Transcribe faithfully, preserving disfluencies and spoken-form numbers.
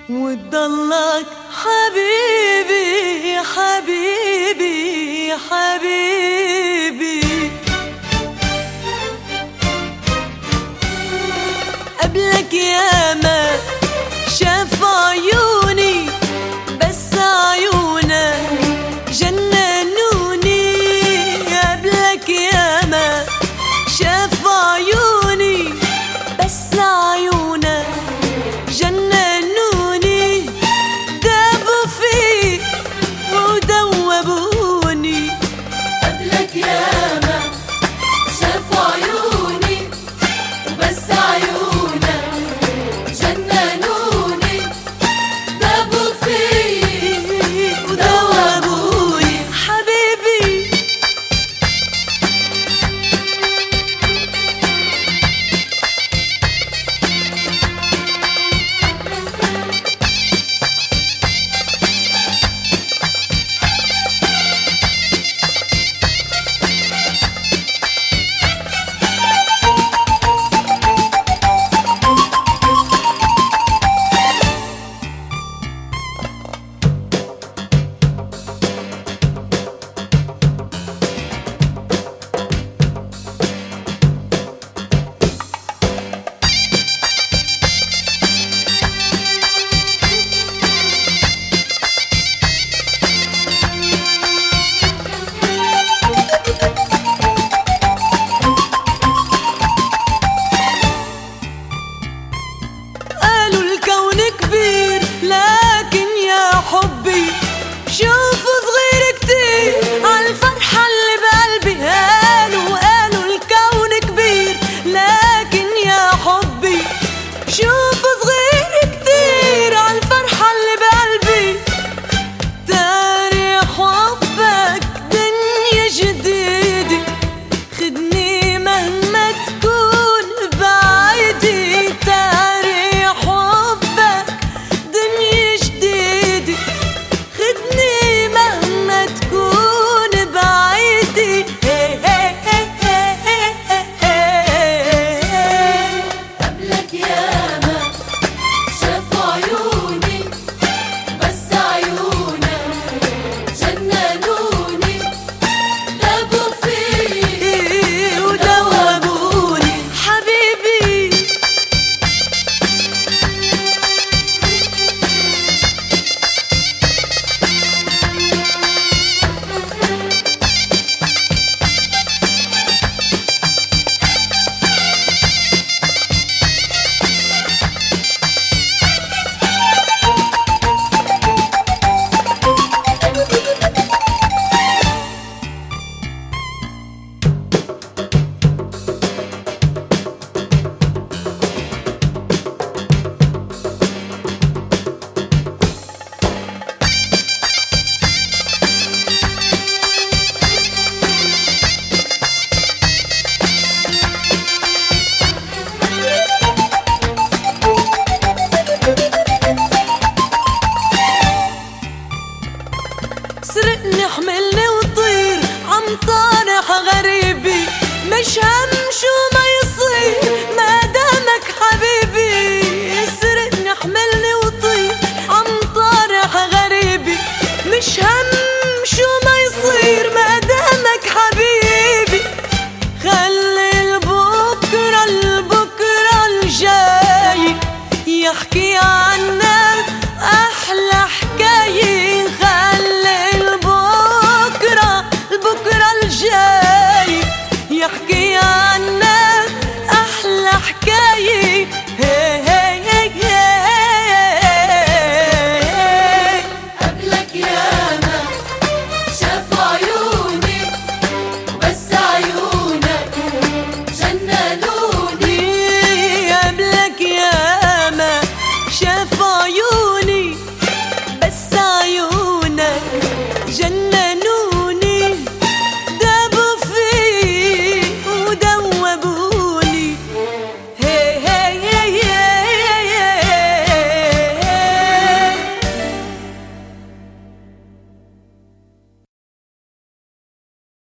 وتضلك حبيبي حبيبي حبيبي. قبلك ياما شاف عيوني بس عيونك جننوني. قبلك ياما شاف عيوني بس عيونك جننوني. دابوا فيك ودوبوني. قبلك ياما شافوا عيوني بس عيونك جننوني. دابوا فيك ودوبوني. حبيبي كبير لكن يا حبي شوفوا صغير كتير عالفرحة اللي بقلبي. قالوا قالوا الكون كبير لكن يا حبي شوفوا صغير كتير عالفرحة اللي بقلبي. تاريخ حبك دنيا جديدة خدني مهما تكون بعيدي. تاريخ حبك دنيا جديدة خدني مهما تكون بعيدي. قبلك ياما شافوا عيوني بس عيونك جننوني. دابوا فيك ودوبوني. حبيبي سرقني حملني وطير عم طارح غريبي. مش هم